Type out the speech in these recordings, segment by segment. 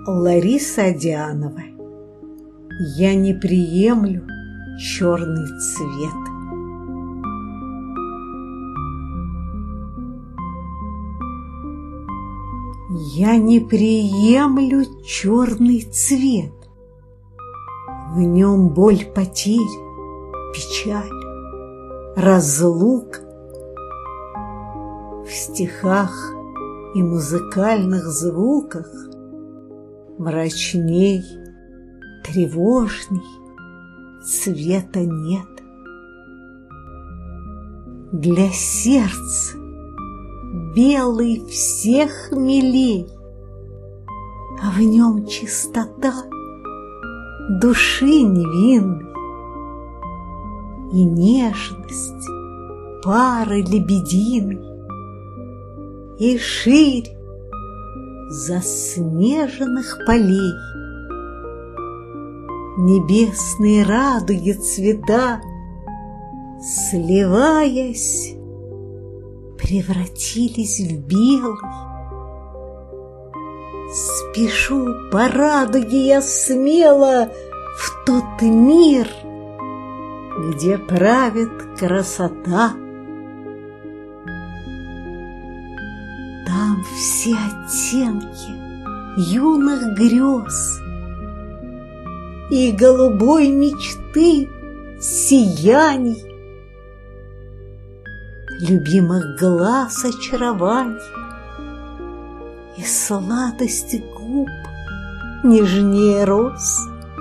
Лариса Дианова. Я не приемлю черный цвет. Я не приемлю черный цвет. В нем боль потерь, печаль, разлука. В стихах и музыкальных звуках мрачней, тревожней цвета нет. Для сердца белый всех милей, а в нем чистота души невинной и нежность пары лебединой, и ширь заснеженных полей. Небесные радуги цвета, сливаясь, превратились в белый. Спешу по радуге я смело в тот мир, где правит красота. Там все оттенки юных грез и голубой мечты сияний, любимых глаз очарований и сладости губ нежнее роз.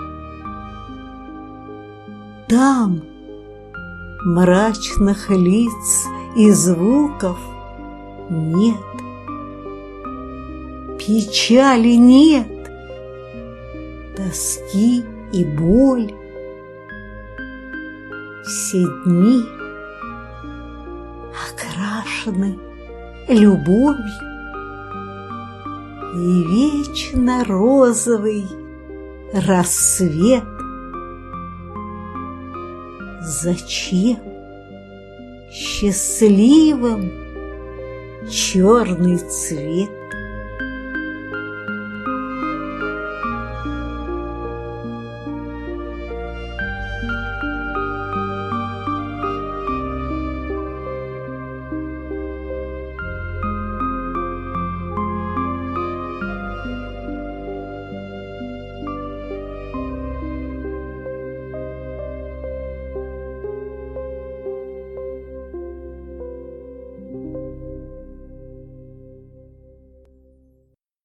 Там мрачных лиц и звуков нет, печали нет, тоски и боль. Все дни окрашены любовью, и вечно розовый рассвет. Зачем счастливым черный цвет?